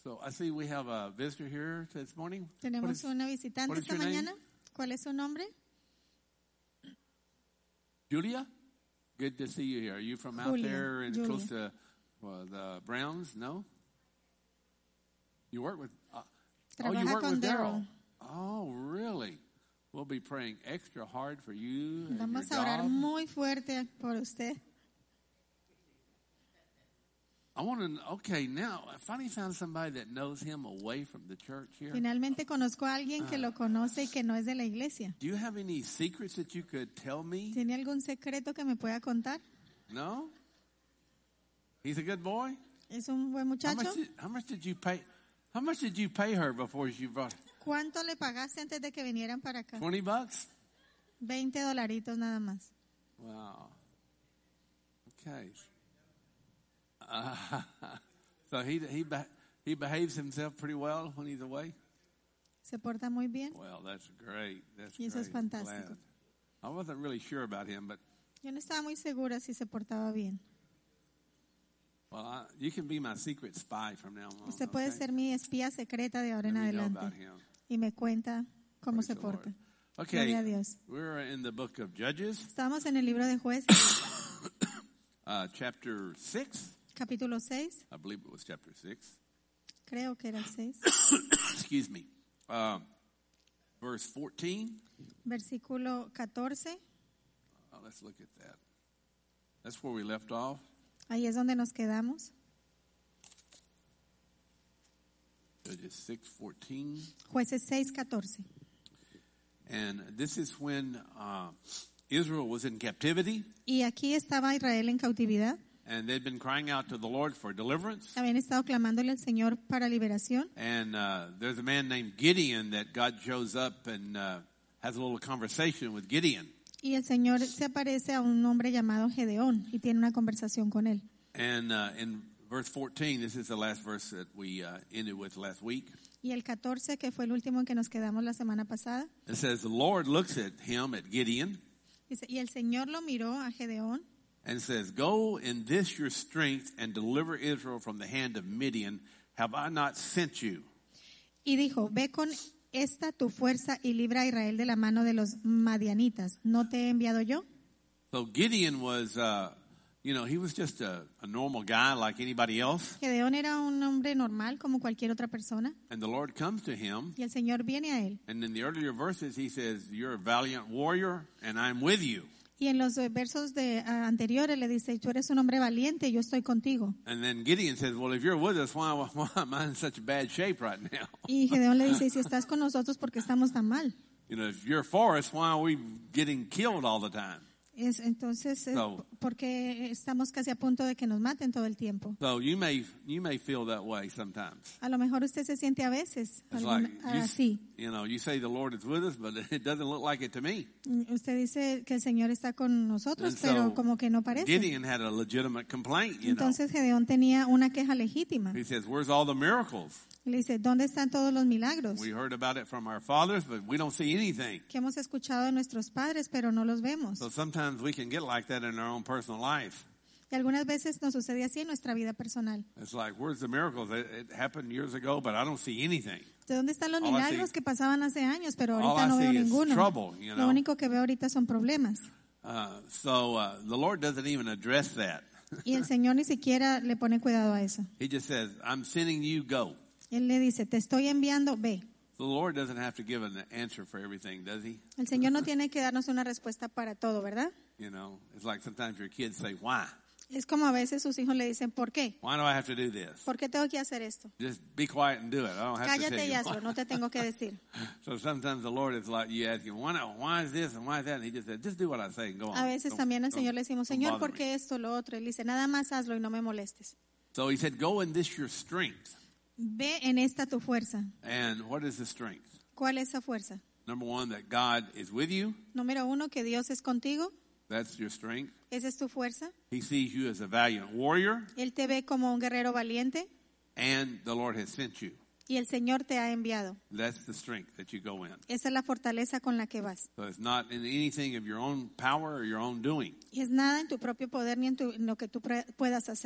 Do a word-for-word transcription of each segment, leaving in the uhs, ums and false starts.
So I see we have a visitor here this morning. Tenemos What is- una visitante what is esta your name? mañana. ¿Cuál es su nombre? Julia? Good to see you here. Are you from out Julia, there and Julia. close to uh, the Browns? No? You work with... Uh, oh, you Trabaja work con with Daryl. Daryl. Oh, really? We'll be praying extra hard for you and your Vamos a orar job. muy fuerte por usted. I want to... Okay, now, I finally found somebody that knows him away from the church here. Finalmente conozco a alguien que lo conoce y que no es de la iglesia. Do you have any secrets that you could tell me? ¿Tiene algún secreto que me pueda contar? No? He's a good boy? ¿Es un buen How muchacho? much, did, how much did you pay? How much did you pay her before you brought ¿Cuánto le pagaste antes de que vinieran para acá? twenty bucks? veinte dolaritos nada más. Wow. Okay. Uh, so he he be- he behaves himself pretty well when he's away. Se porta muy bien. Well, that's great. That's Y eso es great. I'm fantástico. glad. I wasn't really sure about him, but Yo no estaba muy segura si se portaba bien. well, I, you can be my secret spy from now on. Usted puede okay? ser mi espía secreta de ahora Let en me know adelante. about him. Y me cuenta cómo Praise se the porta. Lord. Gloria a Okay, Dios. we're in the book of Judges, Estamos en el libro de Jueces, uh, chapter six. capítulo seis. I believe it was chapter six. Creo que era el seis. Excuse me. Uh, verse fourteen. Versículo catorce. Uh, let's look at that. That's where we left off. Ahí es donde nos quedamos. Judges six fourteen. Jueces seis, catorce. And this is when uh, Israel was in captivity, Y aquí estaba Israel en cautividad. and they'd been crying out to the Lord for deliverance. Habían estado clamándole al Señor para liberación. And uh, there's a man named Gideon that God shows up and uh, has a little conversation with Gideon. Y el Señor se aparece a un hombre llamado Gedeón y tiene una conversación con él. And uh, in verse fourteen, this is the last verse that we uh, ended with last week. Y el catorce, que fue el último en que nos quedamos la semana pasada, It says, the Lord looks at him, at Gideon, dice, y el Señor lo miró a Gedeón and says, go in this your strength and deliver Israel from the hand of Midian. Have I not sent you? y dijo, ve con esta tu fuerza y libra a Israel de la mano de los madianitas. ¿No te he enviado yo? So Gideon was, uh, you know, he was just a, a normal guy like anybody else. Gedeón era un hombre normal como cualquier otra persona. And the Lord comes to him. Y el Señor viene a él. And in the earlier verses, he says, you're a valiant warrior and I'm with you. Y en los versos de, uh, anteriores le dice, tú eres un hombre valiente, yo estoy contigo. And then Gideon says, well, if you're with us, why, why am I in such bad shape right now? Y Gedeón le dice, si estás con nosotros, ¿por qué estamos tan mal? You know, if you're for us, why are we getting killed all the time? Es, entonces, eh, So- porque estamos casi a punto de que nos maten todo el tiempo. So you may you may feel that way sometimes. A lo mejor usted se siente a veces It's alguna- like you, así. you know, you say the Lord is with us, but it doesn't look like it to me. Mm, Usted dice que el Señor está con nosotros, And pero so como que no parece. Gideon had a legitimate complaint, you know. Entonces Gedeón tenía una queja legítima. He says, where's all the miracles? Le dice, ¿dónde están todos los milagros? We heard about it from our fathers, but we don't see anything. Que hemos escuchado de nuestros padres, pero no los vemos. So sometimes we can get like that in our own personal life. Y algunas veces nos sucede así en nuestra vida personal. It's like, where's the miracles? It, it happened years ago, but I don't see anything. ¿De dónde están los All I milagros see- que pasaban hace años, pero all ahorita I no veo see is ninguno? trouble, you Lo know. único que veo ahorita son problemas. Uh, so uh, the Lord doesn't even address that. Y el Señor ni siquiera le pone cuidado a eso. He just says, I'm sending you, go. Él le dice, te estoy enviando, ve. The Lord doesn't have to give an answer for everything, does he? El Señor no tiene que darnos una respuesta para todo, ¿verdad? You know, it's like sometimes your kids say, why? Es como a veces sus hijos le dicen, ¿por qué? Why do I have to do this? ¿Por qué tengo que hacer esto? Just be quiet and do it. I don't have to Cállate tell y you. hazlo, no te tengo que decir. So sometimes the Lord is like, you ask him, why, not, why is this and why is that? And he just says, just do what I say and go on. A veces Don't- también al don't- Señor le decimos, don't Señor, bother ¿por me." qué esto, lo otro? Él dice, nada más hazlo y no me molestes. So he said, go in this your strength. Ve en esta tu fuerza. And what is the strength? ¿Cuál es esa fuerza? Number one, that God is with you. Número uno, que Dios es contigo. That's your strength. Esa es tu fuerza. He sees you as a valiant warrior, Él te ve como un guerrero valiente and the Lord has sent you. y el Señor te ha enviado. That's the strength that you go in. Esa es la fortaleza con la que vas. So it's not in anything of your own power or your own doing. Y es nada en tu propio poder ni en, tu- en lo que tú pre- puedas hacer.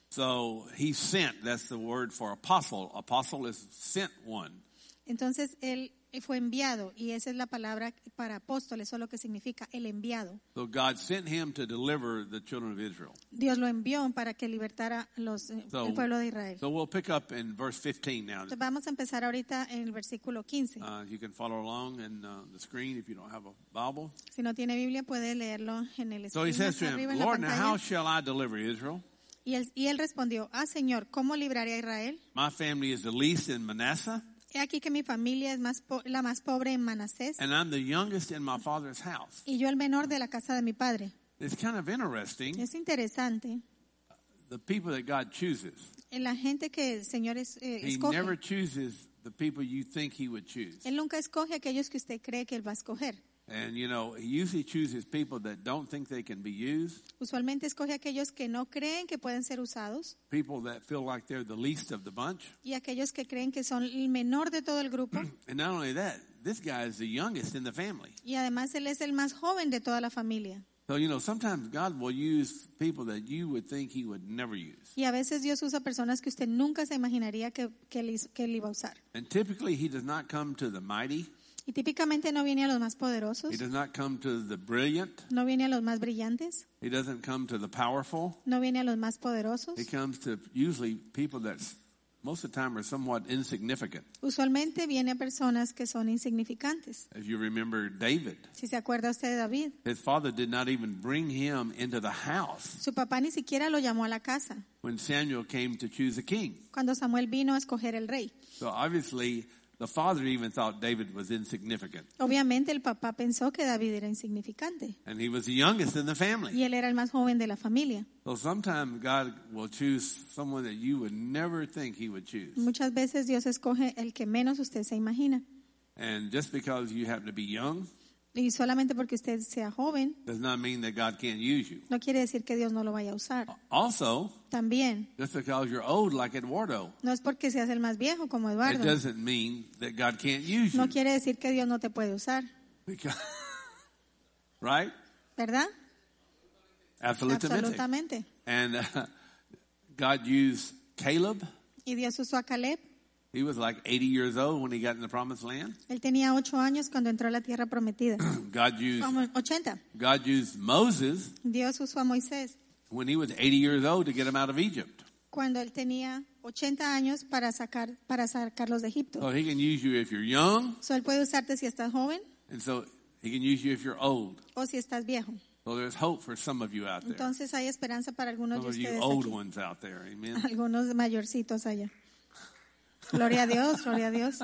So he sent, that's the word for apostle. Apostle is sent one. Entonces él fue enviado y esa es la palabra para apóstol, eso es lo que significa el enviado. So God sent him to deliver the children of Israel. Dios lo envió para que libertara los, So, el pueblo de Israel. so we'll pick up in verse fifteen now. Entonces vamos a empezar ahorita en el versículo quince. Uh, you can follow along in uh, the screen if you don't have a Bible. Si no tiene Biblia puede leerlo en el So he screen says to acá arriba him, en la Lord, now how pantalla. shall I deliver Israel? Y él, y él respondió, ah Señor, ¿cómo libraré a Israel? My family is the least in Manasseh, He aquí que mi familia es más po- la más pobre en Manasés and I'm the youngest in my father's house. y yo el menor de la casa de mi padre. It's kind of interesting, Es interesante, the people that God chooses. la gente que el Señor es, eh, He escoge. never chooses the people you think he would choose. Él nunca escoge a aquellos que usted cree que él va a escoger. And, you know, he usually chooses people that don't think they can be used, Usualmente escoge a aquellos que no creen que pueden ser usados people that feel like they're the least of the bunch. y aquellos que creen que son el menor de todo el grupo. And not only that, this guy is the youngest in the family. Y además él es el más joven de toda la familia. So, you know, sometimes God will use people that you would think he would never use. Y a veces Dios usa personas que usted nunca se imaginaría que, que, él, hizo- que él iba a usar. And typically he does not come to the mighty. Y típicamente no viene a los más poderosos, He does not come to the brilliant. no viene a los más brillantes, He doesn't come to the powerful. no viene a los más poderosos. He comes to usually people that most of the time are somewhat insignificant. Usualmente viene a personas que son insignificantes. If you remember David, Si se acuerda usted de David, his father did not even bring him into the house su papá ni siquiera lo llamó a la casa when Samuel came to choose a king. cuando Samuel vino a escoger el rey. So obviously the father even thought David was insignificant. Obviamente el papá pensó que David era insignificante And he was the youngest in the family. y él era el más joven de la familia. So sometimes God will choose someone that you would never think he would choose. Muchas veces Dios escoge el que menos usted se imagina. And just because you happen to be young Y solamente porque usted sea joven, does not mean that God can't use you. no quiere decir que Dios no lo vaya a usar. Also, También, just because you're old like Eduardo, no es porque seas el más viejo como it Eduardo. doesn't mean that God can't use you. No quiere decir que Dios no te puede usar, Because, right? ¿verdad? Absolutamente. Absolutamente. And uh, God used Caleb. Y Dios usó a Caleb. He was like eighty years old when he got in the promised land. Él tenía ocho años cuando entró a la tierra prometida. God used Como ochenta. God used Moses Dios usó a Moisés when he was eighty years old to get him out of Egypt. cuando él tenía ochenta años para sacar para sacarlos de Egipto. So he can use you if you're young, So, él puede usarte si estás joven and so he can use you if you're old. o si estás viejo. So there's hope for some of you out there. Entonces hay esperanza para algunos Some de of you ustedes old aquí. ones out there. Amen. Algunos mayorcitos allá. Gloria a Dios, gloria a Dios.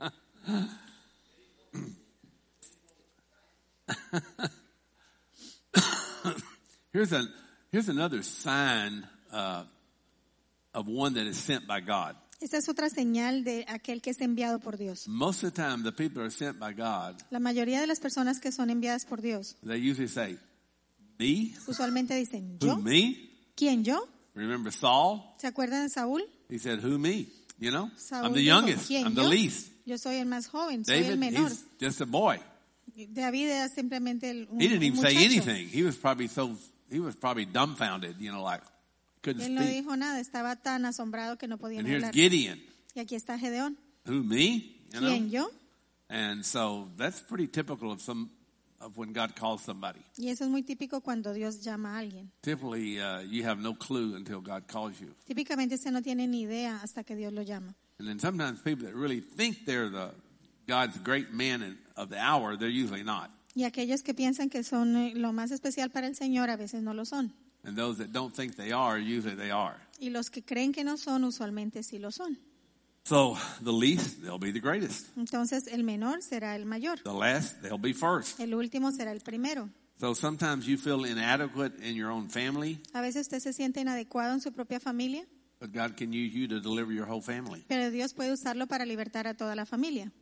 Here's a here's another sign uh, of one that is sent by God. Esta es otra señal de aquel que es enviado por Dios. Most of the time, the people that are sent by God, La mayoría de las personas que son enviadas por Dios they usually say, "Me? usualmente dicen, Who, ¿yo? me?" ¿Quién yo? Remember Saul? ¿Se acuerdan de Saúl? He said, "Who, me?" You know, Saúl I'm the dijo, youngest. ¿quién I'm the yo? least. Yo soy el más joven, soy el David, menor. he's just a boy. David era simplemente el, un, He didn't un even say muchacho. anything. He was probably so he was probably dumbfounded. You know, like couldn't Él no speak. dijo nada, estaba tan asombrado que no podía And ni here's hablar. Gideon. Y aquí está Gedeón. Who, me? You know? ¿Quién yo? And so that's pretty typical of some of when God calls somebody. Y eso es muy típico cuando Dios llama a alguien. Typically, uh, you have no clue until God calls you. Típicamente usted no tiene ni idea hasta que Dios lo llama. And then sometimes people that really think they're the God's great man in- of the hour, they're usually not. Y aquellos que piensan que son eh, lo más especial para el Señor, a veces no lo son. And those that don't think they are, usually they are. Y los que creen que no son, usualmente sí lo son. So the least, they'll be the greatest. Entonces el menor será el mayor. The last, they'll be first. El último será el primero. So sometimes you feel inadequate in your own family, A veces usted se siente inadecuado en su propia familia, but God can use you to deliver your whole family. pero Dios puede usarlo para libertar a toda la familia.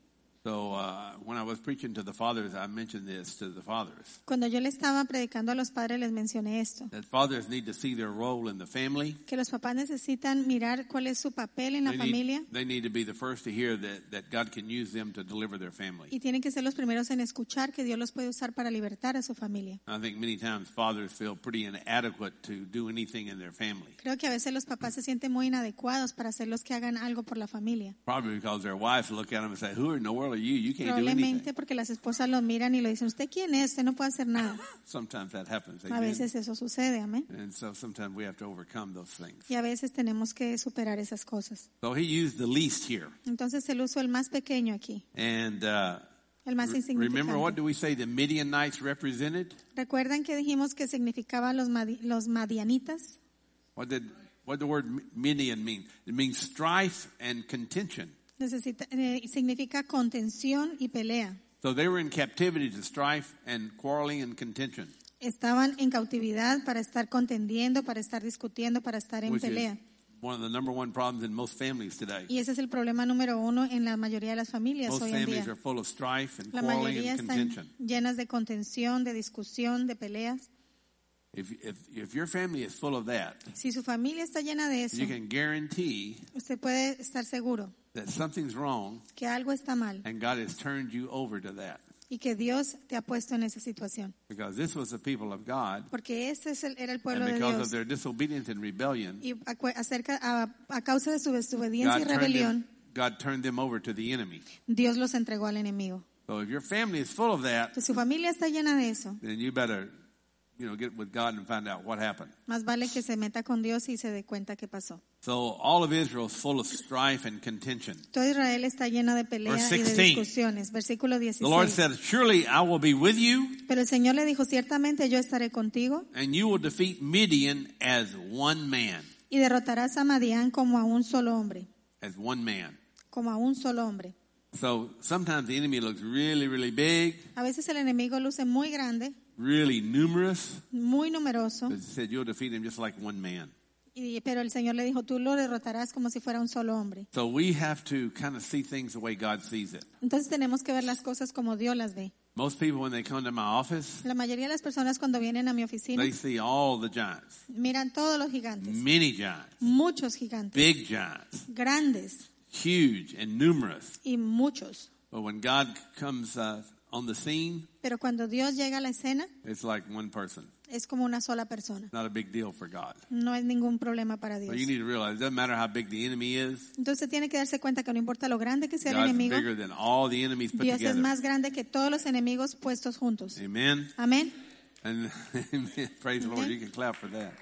So uh, when I was preaching to the fathers, I mentioned this to the fathers. Cuando yo le estaba predicando a los padres les mencioné esto, That fathers need to see their role in the family. que los papás necesitan mirar cuál es su papel en la They familia need, they need to be the first to hear that, that God can use them to deliver their family. y tienen que ser los primeros en escuchar que Dios los puede usar para libertar a su familia. I think many times fathers feel pretty inadequate to do anything in their family. Creo que a veces los papás se sienten muy inadecuados para hacer los que hagan algo por la familia. Probably because their wives look at them and say, who in the world are you? You can't do Probablemente anything. porque las esposas los miran y le dicen, ¿usted quién es? Usted no puede hacer nada. Sometimes that happens. A Amen. veces eso sucede, amén. And so sometimes we have to overcome those things. Y a veces tenemos que superar esas cosas. So he used the least here. Entonces él usó el más pequeño aquí, And uh, el más re- remember, what insignificante. do we say the Midianites represented? ¿Recuerdan que dijimos que significaban los, madi- los madianitas? What did what the word Midian mean? It means strife and contention. Necesita, eh, significa contención y pelea. So they were in captivity to strife and quarreling and contention, Estaban en cautividad para estar contendiendo, para estar discutiendo, para estar en which is pelea. one of the number one problems in most families today. Y ese es el problema número uno en la mayoría de las familias Most hoy en families día. are full of strife and La quarreling mayoría and están contention. llenas de contención, de discusión, de peleas. If, if, if your family is full of that, Si su familia está llena de eso, you can guarantee usted puede estar seguro that something's wrong que algo está mal and God has turned you over to that. y que Dios te ha puesto en esa situación. Because this was the people of God, Porque ese es el- era el and pueblo de because of Dios. their disobedience and rebellion, Y a, cu- acerca, a, a causa de su desobediencia y God turned, rebelión, them, God turned them over to the enemy. Dios los entregó al enemigo. So if your family is full of that, Si su familia está llena de eso, then you better, you know, get with God and find out what happened. más vale que se meta con Dios y se dé cuenta qué pasó. So all of Israel is full of strife and contention. Todo Israel está llena de pelea Verse y de sixteen. discusiones. Versículo The Lord dieciséis. said, surely I will be with you, Pero el Señor le dijo, ciertamente yo estaré contigo and you will defeat Midian as one man. y derrotarás a Madián como a un solo hombre. As one man. Como a un solo hombre. So sometimes the enemy looks really, really big, A veces el enemigo luce muy grande, really numerous. muy numeroso, But he said, you'll defeat him just like one man. y, pero el Señor le dijo, tú lo derrotarás como si fuera un solo hombre. So we have to kind of see things the way God sees it. Entonces tenemos que ver las cosas como Dios las ve. Most people, when they come to my office, La mayoría de las personas cuando vienen a mi oficina they see all the giants, miran todos los gigantes, many giants, muchos gigantes, big giants, grandes huge and numerous. y muchos. But when God comes uh, on the scene, Pero cuando Dios llega a la escena, it's like one person. es como una sola persona. Not a big deal for God. No es ningún problema para Dios. But you need to realize it doesn't matter how big the enemy is. Entonces tiene que darse cuenta que no importa lo grande que sea el God's enemigo, bigger than all the enemies put Dios es together. más grande que todos los enemigos puestos juntos. Amen. Amén. And amen. Praise the Lord. Okay. You can clap for that.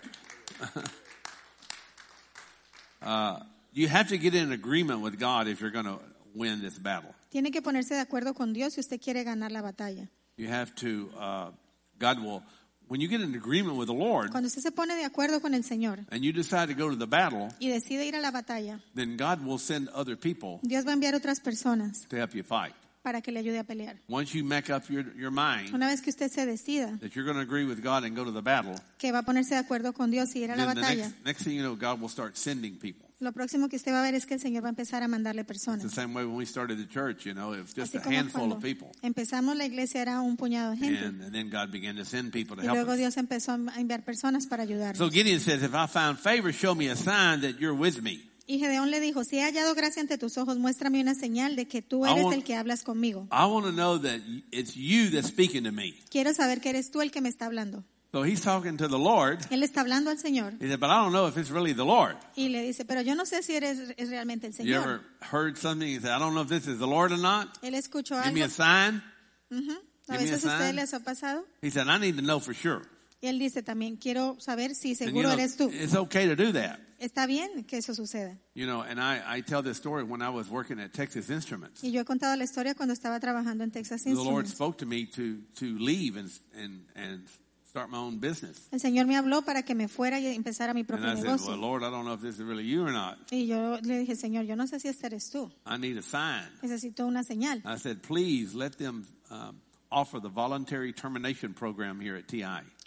uh, you have to get in agreement with God if you're going to win this battle. Tiene que ponerse de acuerdo con Dios si usted quiere ganar la batalla. You have to, uh, God will, when you get in agreement with the Lord Cuando usted se pone de acuerdo con el Señor and you decide to go to the battle, y decide ir a la batalla, then God will send other people Dios va a enviar otras personas to help you fight. para que le ayude a pelear. Once you make up your, your mind Una vez que usted se decida that you're going to agree with God and go to the battle, que va a ponerse de acuerdo con Dios y ir a la then the batalla, next, next thing you know, God will start sending people. lo próximo que usted va a ver es que el Señor va a empezar a mandarle It's the personas. same way when we started the church, you know, it was just Así a como handful cuando of people. empezamos la iglesia era un puñado de gente. And, and then God began to send people to Y help luego us. Dios empezó a enviar personas para So ayudarnos. Gideon says, if I found favor, show me a sign that you're with me. Y Gedeón le dijo, si he hallado gracia ante tus ojos, muéstrame una señal de que tú I eres want- el que hablas conmigo. I want to know that it's you that's speaking to me. Quiero saber que eres tú el que me está hablando. So he's talking to the Lord. Él está hablando al Señor He said, but I don't know if it's really the Lord. y le dice, pero yo no sé si eres es realmente el You Señor. ever heard something and said, I don't know if this is the Lord or not? Él escuchó Give algo. me a sign. Ujú. A give me a veces a ustedes sign. les ha pasado. He said, I need to know for sure. Y él dice también, quiero saber si And you seguro know, eres tú. it's okay to do that. Está bien que eso suceda. You know, and I, I tell this story when I was working at Texas Instruments. Y yo he contado la historia cuando estaba trabajando en Texas The Lord Instruments. spoke to me to, to leave and, and, and start my own business. El Señor me habló para que me fuera y empezara mi And propio I said, negocio. well, Lord, I don't know if this is really you or not. Y yo le dije, Señor, yo no sé si este eres tú. I need a sign. Necesito una señal. I said, please let them um, offer the voluntary termination program here at T I.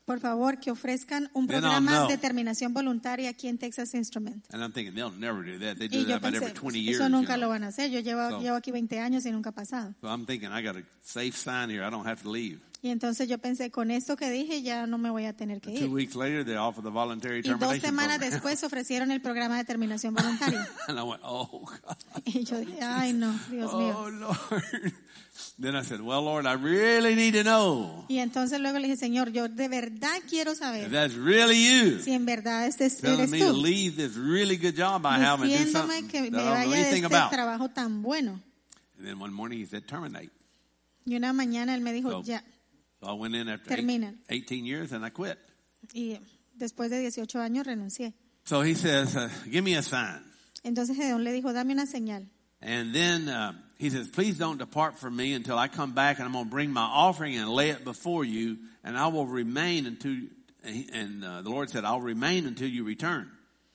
por favor, que ofrezcan un Then I'll programa know. de terminación voluntaria aquí en Texas Instrument. And I'm thinking they'll never do that. They do Y that yo about pensé, every twenty years. eso nunca you lo know. van a hacer. Yo llevo, So- llevo aquí veinte años y nunca ha pasado. So I'm thinking I got a safe sign here. I don't have to leave. Y entonces yo pensé, con esto que dije, ya no me voy a tener que Two ir. weeks later, they offer the voluntary Y dos termination semanas program. después ofrecieron el programa de terminación voluntaria. And I went, oh, God. Y yo dije, ay no, Dios mío. Oh, Lord. Then I said, well, Lord, I really need to know Y entonces luego le dije, Señor, yo de verdad quiero if saber that's really you. si en verdad este es- Telling eres me to tú, leave this really good job I have and do diciéndome something que me that I don't know vaya de anything este about. trabajo tan bueno. And then one morning he said, terminate. Y una mañana él me dijo, So- ya. So I went in after Termina. eight, eighteen years and I quit. Y después de dieciocho años renuncié. So he says, uh, give me a sign. Entonces Gedeón le dijo, dame una señal. And then uh, he says, please don't depart from me until I come back and I'm going to bring my offering and lay it before you and I will remain until, and, he, and uh, the Lord said, I'll remain until you return.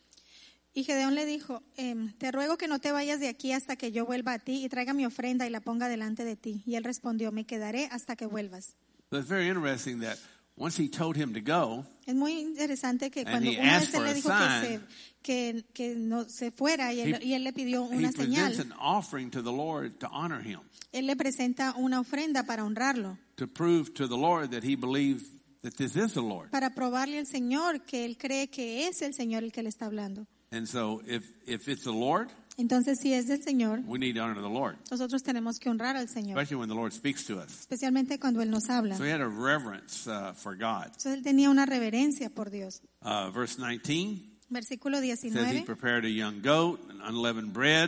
Y Gedeón le dijo, em, te ruego que no te vayas de aquí hasta que yo vuelva a ti y traiga mi ofrenda y la ponga delante de ti. Y él respondió, me quedaré hasta que vuelvas. So it's very interesting that once he told him to go, Es muy interesante que And cuando he una asked vez él for le a dijo que, sign. se, que, que no se fuera y él, He- y él le pidió he una presents señal, an offering to the Lord to honor him, él le presenta una ofrenda para honrarlo, to prove to the Lord that he believes that this is the Lord. para probarle al Señor que él cree que es el Señor el que le está hablando. And so if, if it's the Lord, Entonces, si es del Señor, we need to honor the Lord, nosotros tenemos que honrar al Señor, especially when the Lord speaks to us. especialmente cuando Él nos habla. So he had a reverence uh, for God. Entonces, él tenía una reverencia por Dios. Uh, verse nineteen Versículo says he diecinueve. prepared a young goat and unleavened bread.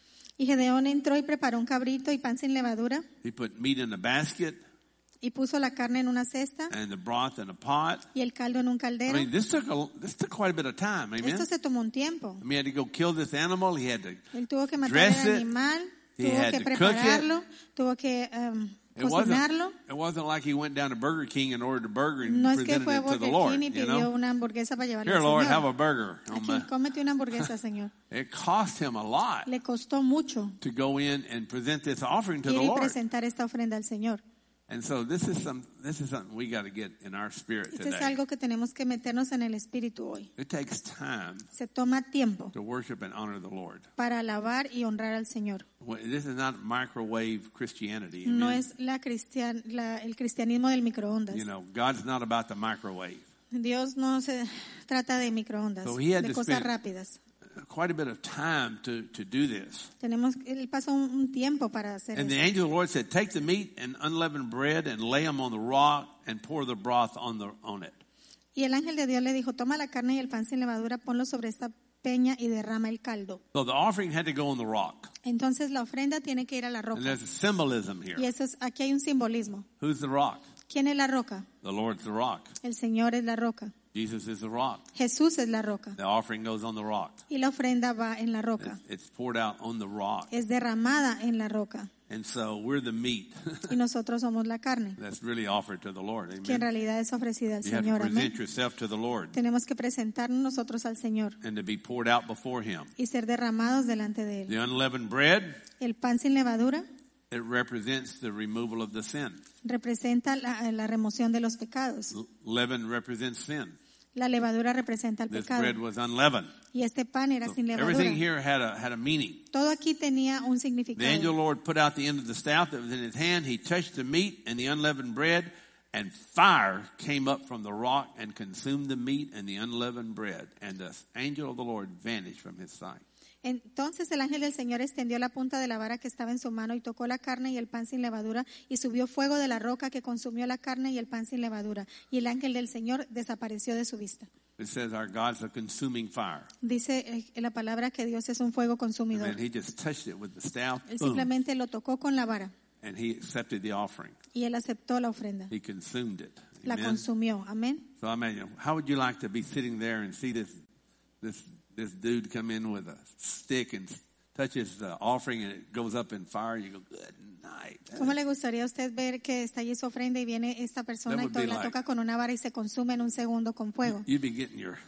Y Gedeón entró y preparó un cabrito y pan sin levadura He put meat in a basket y puso la carne en una cesta and the broth in a pot. y el caldo en un I caldero. mean, this took a, this took quite a bit of time. Amen. Esto se tomó un tiempo. I mean, he had to go kill this animal. He had to. Él tuvo que matar Dress el it. animal, He tuvo had que to cook it. prepararlo, tuvo que um, It wasn't, cocinarlo. it wasn't like he went down to Burger King and ordered a burger and No es que presented fue a it to the Burger Lord. King y You pidió know, una hamburguesa para llevarle here, al Lord, have a Señor. burger. on Aquí, my-" cómete una hamburguesa, Señor. It cost him a lot Le costó mucho to go in and present this offering to ir the y Lord. presentar esta ofrenda al Señor. And so this is some this is something we got to get in our spirit Esto es today. algo que tenemos que meternos en el espíritu hoy. It takes time Se toma tiempo to worship and honor the Lord. para alabar y honrar al Señor. Well, This is not microwave Christianity. No amen? es la cristian, la, el cristianismo del microondas. You know, God's not about the microwave. Dios no se trata de microondas, So he had de to cosas spend- rápidas. Quite a bit of time to, to do this. Tenemos, él pasó un, un tiempo para hacer And the eso. angel of the Lord said, take the meat and unleavened bread and lay them on the rock and pour the broth on the on it. Y el ángel de Dios le dijo, toma la carne y el pan sin levadura, ponlo sobre esta peña y derrama el caldo. So the offering had to go on the rock. Entonces la ofrenda tiene que ir a la And roca. there's a symbolism here. Y eso es, aquí hay un simbolismo. Who's the rock? ¿Quién es la roca? The Lord's the rock. El Señor es la roca. Jesus is the rock. Jesús es la roca. The offering goes on the rock. Y la ofrenda va en la roca. It's, it's poured out on the rock. Es derramada en la roca. And so we're the meat Y nosotros somos la carne, that's really offered to the Lord. que en Amen. realidad es ofrecida al You have to Señor. Amén. present yourself to the Lord Tenemos que presentarnos nosotros al Señor and to be poured out before Him. y ser derramados delante de Él. The unleavened bread, El pan sin levadura it represents the removal of the sin. representa la, la remoción de los pecados. L- Leaven represents sin. La levadura representa el This pecado. bread was unleavened. Y este pan era So sin levadura. everything here had a, had a meaning. Todo aquí tenía un The angel of the significado. Lord put out the end of the staff that was in his hand. He touched the meat and the unleavened bread, and fire came up from the rock and consumed the meat and the unleavened bread. And the angel of the Lord vanished from his sight. Entonces el ángel del Señor extendió la punta de la vara que estaba en su mano y tocó la carne y el pan sin levadura y subió fuego de la roca que consumió la carne y el pan sin levadura. Y el ángel del Señor desapareció de su vista. It says our God's a consuming fire. Dice eh, la palabra que Dios es un fuego And consumidor. then he just touched it with the staff, Él boom, simplemente lo tocó con la vara and he accepted the offering. y él aceptó la ofrenda. He consumed it. La Amen. consumió. Amén. So I imagine, how would you like to be sitting there and see this this this dude come in with a stick and touches the offering and it goes up in fire? You go, good night. ¿Cómo le gustaría a usted ver que está allí su ofrenda y viene esta persona That y would todo, be la like- toca con una vara y se consume en un segundo con fuego? You'd be getting your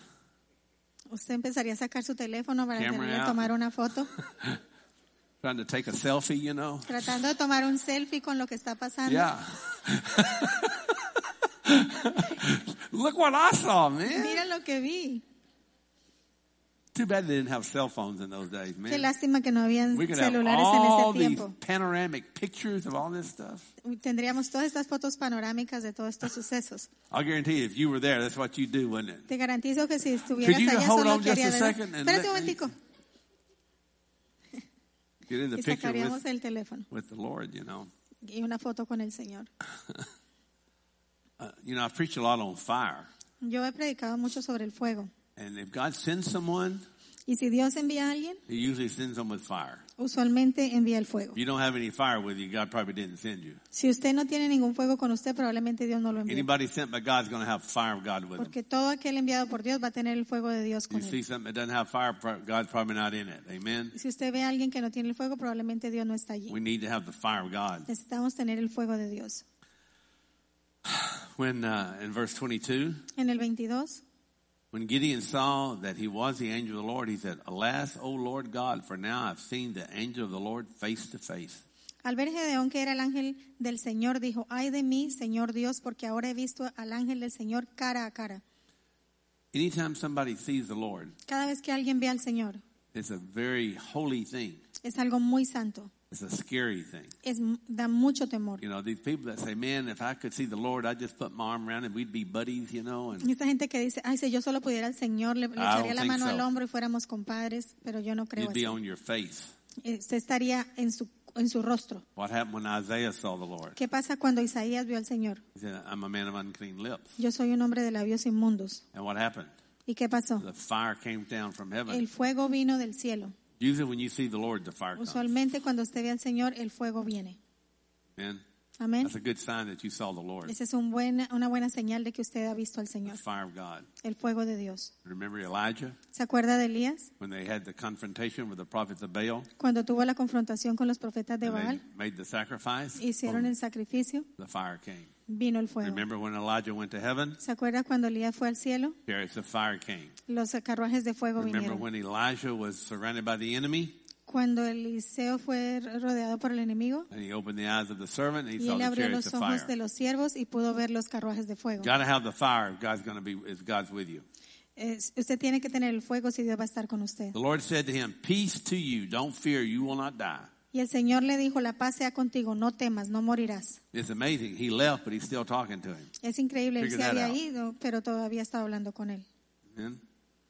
Usted empezaría a sacar su teléfono para Camera quererle out. tomar una foto, trying to take a selfie, you know? tratando de tomar un selfie con lo que está pasando. Yeah. Look what I saw, man. Mira lo que vi. Too bad they didn't have cell phones in those days, man. Qué lástima que no habían We could have celulares en all ese these tiempo. panoramic pictures of all this stuff. Tendríamos todas estas fotos panorámicas de todos estos sucesos. I'll guarantee you, if you were there, that's what you'd do, wouldn't it? Te garantizo que si estuvieras Could you allá hold solo on que just haría a de- second and Espérate let un me- momentico. Get in the Y picture sacaríamos with, el teléfono with the Lord, you know. y una foto con el Señor. Uh, you know, I preach a lot on fire. Yo he predicado mucho sobre el fuego. And if God sends someone, Y si Dios envía a alguien, He usually sends them with fire. usualmente envía el fuego. If you don't have any fire with you, God probably didn't send you. Si usted no tiene ningún fuego con usted, probablemente Dios no lo envió. Anybody sent by God is going to have fire of God with them. Porque todo aquel enviado por Dios va a tener el fuego de Dios You con see él. something that doesn't have fire, pro- God's probably not in it. Amen? Si usted ve a alguien que no tiene el fuego, probablemente Dios no está allí. We need to have the fire of God. Necesitamos tener el fuego de Dios. When, uh, in verse twenty-two, En el veintidós, when Gideon saw that he was the angel of the Lord, he said, Alas, O Lord God, for now I've seen the angel of the Lord face to face. al ver Gedeón que era el ángel del Señor, dijo, ay de mí, Señor Dios, porque ahora he visto al ángel del Señor cara a cara. Anytime somebody sees the Lord, Cada vez que alguien ve al Señor, it's a very holy thing. es algo muy santo. It's a scary thing. Es, da mucho temor. You know, these people that say, man, if I could see the Lord, I'd just put my arm around him, we'd be buddies, you know. And Y esta gente que dice, ay, si yo solo pudiera al Señor, le, le don't echaría la think mano so. al hombro y fuéramos compadres, pero yo no creo you'd be así. on your face. Eh, Usted estaría en su, en su rostro. What happened when Isaiah saw the Lord? ¿Qué pasa cuando Isaías vio al Señor? He said, I'm a man of unclean lips. Yo soy un hombre de labios inmundos. And what happened? ¿Y qué pasó? The fire came down from heaven. El fuego vino del cielo. Usually when you see the Lord, the fire comes. Usualmente cuando usted ve al Señor, el fuego viene. Amen. Amén. That's a good sign that you saw the Lord. Esa es un buena, una buena señal de que usted ha visto al The Señor, fire of God. el fuego de Dios. Remember Elijah ¿Se acuerda de Elías? when they had the confrontation with the prophets of Baal? Cuando tuvo la confrontación con los profetas de And Baal, they made the sacrifice. hicieron Boom, el sacrificio, the fire came. vino el fuego. Remember when Elijah went to heaven? ¿Se acuerda cuando Elías fue al cielo? Chariots of fire came. Los carruajes de fuego Remember vinieron. when Elijah was surrounded by the enemy? Cuando Eliseo fue rodeado por el enemigo, And he opened the eyes of the servant and he y saw él the abrió chariots los of ojos fire. de los siervos y pudo ver los carruajes de fuego. Got to have the fire if God's going to be, if God's with you. Es- usted tiene que tener el fuego si Dios va a estar con usted. The Lord said to him, peace to you, don't fear, you will not die. Y el Señor le dijo, la paz sea contigo, no temas, no morirás. It's amazing. He left, but he's still talking to him. Es increíble, él Figure se that había out. ido, pero todavía estaba hablando con él. Amen.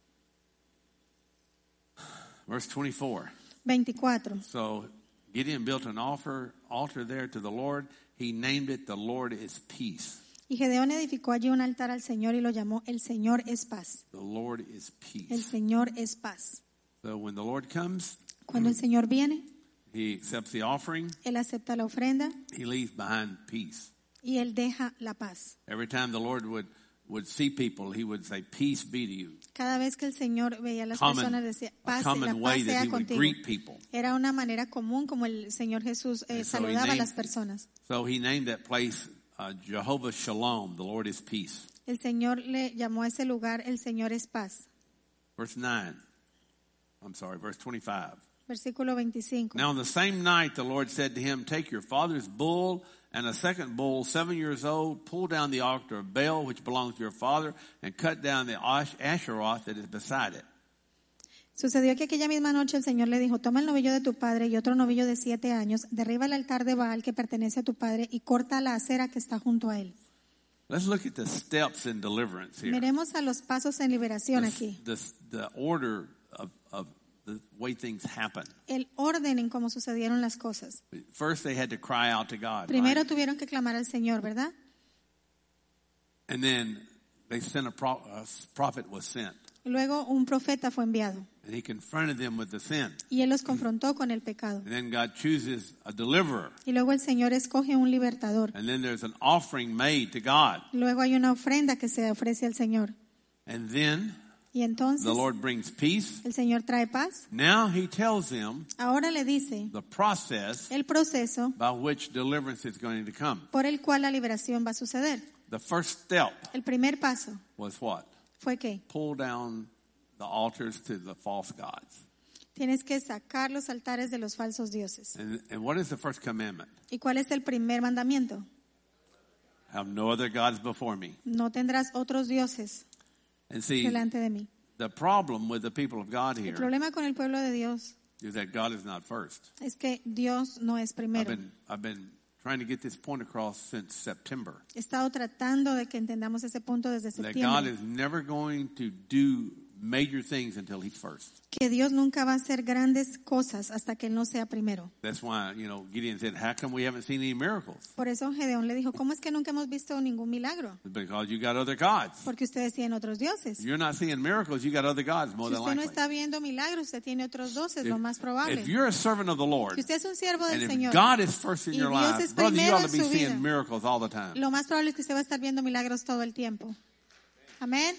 Verse twenty-four. veinticuatro. So Gideon built an altar, altar there to the Lord. He named it, the Lord is peace. Y Gedeón edificó allí un altar al Señor y lo llamó, el Señor es paz. The Lord is El peace. Señor es paz. So when the Lord comes, Cuando el Señor viene, he accepts the offering. Él acepta la ofrenda He leaves behind peace. y Él deja la paz. Every time the Lord would, would see people, he would say, peace be to you. Cada vez que el Señor veía a las Common, personas, decía, a paz, la common paz way that sea he would contigo. greet people. Era una manera común como el Señor Jesús eh, And so he saludaba a named- las personas. So he named that place uh, Jehovah Shalom, the Lord is peace. El Señor le llamó a ese lugar, el Señor es paz. Verse nine. I'm sorry, verse twenty-five. Versículo veinticinco. Now on the same night the Lord said to him, take your father's bull and a second bull, seven years old, pull down the altar of Baal, which belongs to your father, and cut down the Ash- Asheroth that is beside it. Sucedió que aquella misma noche el Señor le dijo, toma el novillo de tu padre y otro novillo de siete años, derriba el altar de Baal que pertenece a tu padre y corta la acera que está junto a él. Let's look at the steps in deliverance here. Miremos a los pasos en liberación The, aquí. the, the order of, of the way things happen. El orden en cómo sucedieron las cosas. First they had to cry out to God. Primero Right? tuvieron que clamar al Señor, ¿verdad? And then they sent a, pro, a prophet was sent. Luego un profeta fue enviado And he confronted them with the sin. y él los confrontó con el pecado. And then God chooses a deliverer. Y luego el Señor escoge un libertador. And then there's an offering made to God. Luego hay una ofrenda que se ofrece al Señor. And then Y entonces the Lord brings peace. el Señor trae paz. Now he tells them Ahora le dice the process el proceso by which deliverance is going to come. por el cual la liberación va a suceder. The first step El primer paso was what? fue que Pull down the altars to the false gods. tienes que sacar los altares de los falsos dioses. And, and what is the first commandment? ¿Y cuál es el primer mandamiento? Have no other gods before me. No tendrás otros dioses And see, delante de mí. the problem with the people of God El here problema con el pueblo de Dios is that God is not first. es que Dios no es I've primero. been, I've been trying to get this point across since September. He estado tratando de que entendamos ese punto desde That God septiembre. is never going to do major things until He's first. Que Dios nunca va a hacer grandes cosas hasta que Él no sea primero. That's why, you know, Gideon said, how come we haven't seen any miracles? Por eso Gedeón le dijo, ¿cómo es que nunca hemos visto ningún milagro? Because you got other gods. Porque ustedes tienen otros dioses. If you're not seeing miracles, you got other gods more Si than usted no likely. está viendo milagros, usted tiene otros dioses, lo más If probable. you're a servant of the Lord, Si usted es un siervo and del if Señor, God is first in y your Dios life, es brother, you primero ought to en be su vida, seeing miracles all the time. lo más probable es que usted va a estar viendo milagros todo el tiempo. Amén.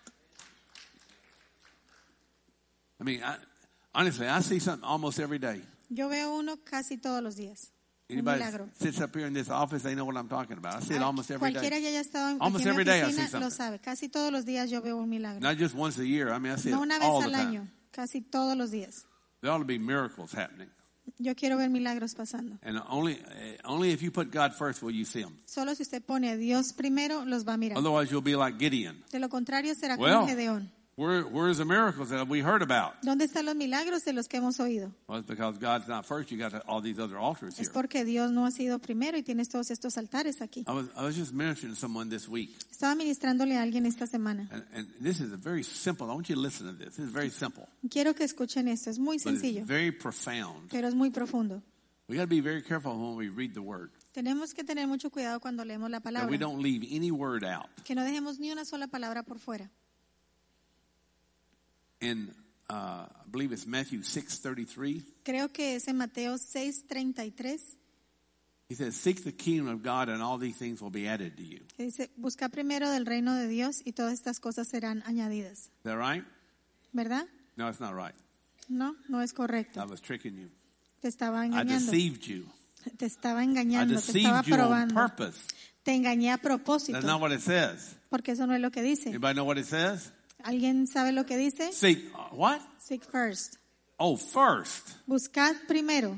I mean, I, honestly, I see something almost every day. Yo veo uno casi todos los días. Un Anybody milagro. sits up here in this office, they know what I'm talking about. I see it almost every Cualquiera day. que haya estado en, Almost aquí en every la day I oficina see lo something. sabe. Casi todos los días yo veo un milagro. Not just once a year. I mean, I see it No una vez all the al time. año, casi todos los días. There ought to be miracles happening. Yo quiero ver milagros pasando. And only, uh, only if you put God first will you see them. Solo si usted pone a Dios primero, los va a mirar. Otherwise, you'll be like Gideon. De lo contrario, será Well, como Gedeón. Where, where's the miracles that we heard about? ¿Dónde están los milagros de los que hemos oído? Well, it's because God's not first. You got all these other altars Es here. porque Dios no ha sido primero y tienes todos estos altares aquí. I was, I was just mentioning to someone this week, Estaba ministrándole a alguien esta semana. and, and this is a very simple. I want you to listen to this. This is very simple, Quiero que escuchen esto. Es muy but it's sencillo, very profound. pero es muy profundo. We got to be very careful when we read the word Tenemos que tener mucho cuidado cuando leemos la that we palabra. don't leave any word out. Que no dejemos ni una sola palabra por fuera. In uh, I believe it's Matthew six thirty-three. Creo que es en Mateo seis treinta y tres. He says, "Seek the kingdom of God, and all these things will be added to you." Que dice, busca primero del reino de Dios y todas estas cosas serán añadidas. Is that right? ¿Verdad? No, it's not right. No, no es I correcto. was tricking you. Te estaba I engañando. deceived you. Te estaba I engañando, te estaba deceived you on probando. purpose. Te engañé a That's propósito. not what it says. Porque eso no es lo que dice. Anybody know what it says? ¿Alguien sabe lo que dice? Seek uh, what? Seek first. Oh, first. Buscad primero.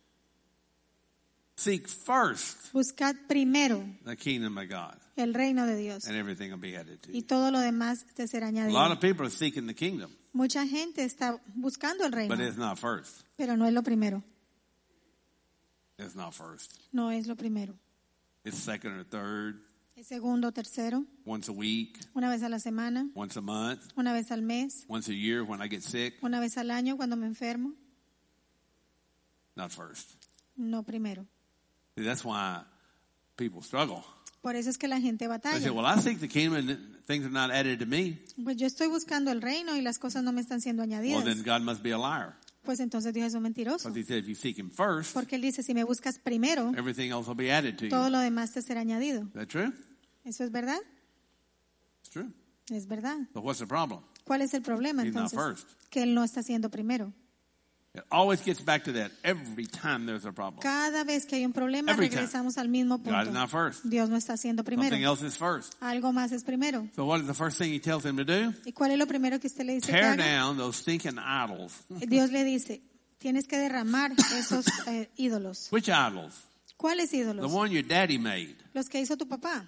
Seek first Buscad primero the kingdom of God, el reino de Dios. and everything will be added to Y you. todo lo demás te será A lot añadido. of people are seeking the kingdom, Mucha gente está buscando el reino, but it's not first. pero no es lo primero. It's not first. No es lo primero. It's second or third, Es segundo, tercero, once a week, una vez a la semana, once a month, una vez al mes, once a year when I get sick. una vez al año cuando me enfermo. Not first. No primero. See, that's why people struggle. Por eso es que la gente They batalla. say, well, I seek the kingdom and things are not added to me. Pues yo estoy buscando el reino y las cosas no me están siendo Well, añadidas. then God must be a liar. Pues entonces Dios es un mentiroso. Because he said if you seek him first, Porque Él dice, si me buscas primero, everything else will be added to you. todo lo demás te será añadido. Is that true? ¿Eso es verdad? It's true. Es verdad. So what's the problem? ¿Cuál es el problema He's not entonces? first. Que Él no está siendo primero. It always gets back to that every time there's a problem. Cada vez que hay un problema, Every time. regresamos al mismo God is punto. not first. Dios no está siendo Something primero. else is first. Algo más es primero. So what is the first thing he tells him to do? ¿Y cuál es lo primero que usted le dice que Tear haga? down those stinking idols. Dios le dice, tienes que derramar esos eh, ídolos. Which idols? ¿Cuáles The ídolos? one your daddy made. Los que hizo tu papá.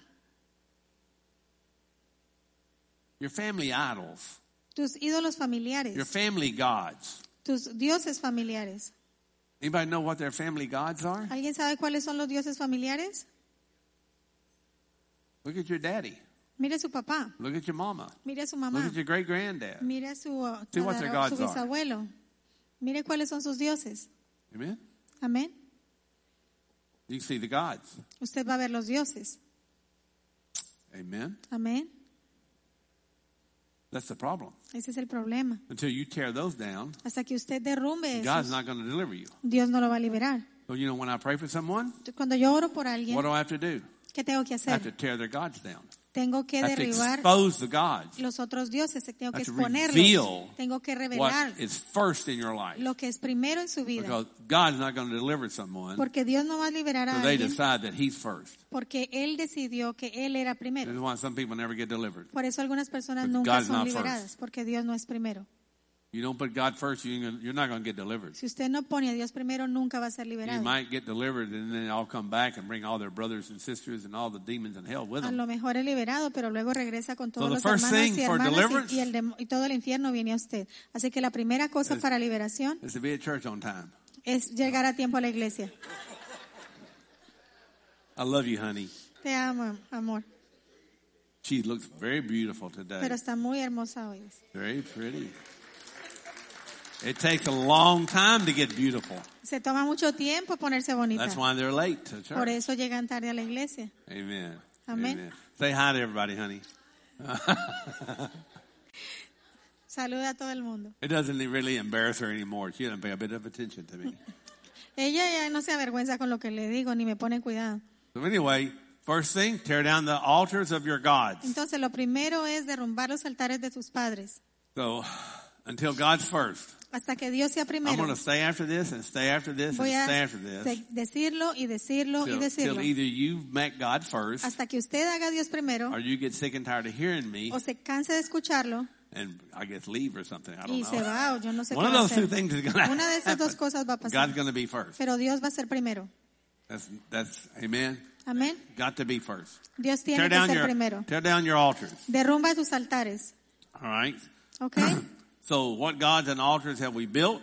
Your family idols. Tus ídolos Your familiares. family gods. Tus dioses familiares. Anybody know what their family gods are? ¿Alguien sabe cuáles son los dioses familiares? Look at your daddy. Mire a su papá. Look at your mama. Mire a su Look mamá. at your great granddad. Mire a su, uh, See what their tatara- su gods are. bisabuelo. Mire cuáles son sus dioses. Amen? Amén. You see the gods. Usted va a ver los dioses. Amen? Amén. That's the problem. Ese es el problema. Until you tear those down, Hasta que usted derrumbe God's eso, not going to deliver you. Dios no lo va a liberar. So, you know, when I pray for someone, Cuando yo oro por alguien, what do I have to do? ¿qué tengo que I have to hacer? tear their gods down. Tengo que I have to derribar expose the gods. los otros dioses, tengo que I have to exponerlos, reveal tengo que What revelar is first in your life. lo que es primero en su vida. Because God's not going to deliver someone Porque Dios no va a liberar a so they alguien decide that He's first. porque Él decidió que Él era This primero. is why some people never get delivered. Por eso algunas personas But nunca God's son not liberadas, porque Dios no es primero. You don't put God first, you're gonna- you're not going to get delivered. Si usted no pone a Dios primero, nunca va a ser You liberado. might get delivered and then they'll come back and bring all their brothers and sisters and all the demons in hell with A them. lo mejor es liberado, pero luego regresa con todos So the los first hermanos thing y for hermanas deliverance y, y el dem- y todo el infierno viene a usted. Así que la primera cosa is- para liberación Is to be at church on time. es llegar a tiempo a la iglesia. I love you, honey. Te amo, amor. She looks very beautiful today. Pero está muy hermosa hoy. Very pretty. It takes a long time to get beautiful. Se toma mucho tiempo ponerse bonita. That's why they're late to Por church. eso llegan tarde a la iglesia. Amen. Amen. Say hi to everybody, honey. Saluda a todo el mundo. It doesn't really embarrass her anymore. She doesn't pay a bit of attention to me. Ella ya no se avergüenza con lo que le digo ni me pone cuidado. So anyway, first thing, tear down the altars of your gods. Entonces lo primero es derrumbar los altares de tus padres. So until God's first. Hasta que Dios sea I'm primero. going to stay after this and stay after this and Voy a stay after this. se- decirlo y decirlo y Till, decirlo. till either you make God first Hasta que usted haga a Dios primero or you get sick and tired of hearing me o se canse de escucharlo and I guess leave or something. I don't y know. se va o yo no sé One qué of va a those two hacer. things is going to Una de esas dos happen. cosas va a God's pasar. going to be first. Pero Dios va a ser primero. That's, that's, amen. Amén. Got to be first. Dios tiene Tear que down ser your, primero. tear down your altars. Derrumba tus altares. All right. ¿Ok? So what gods and altars have we built?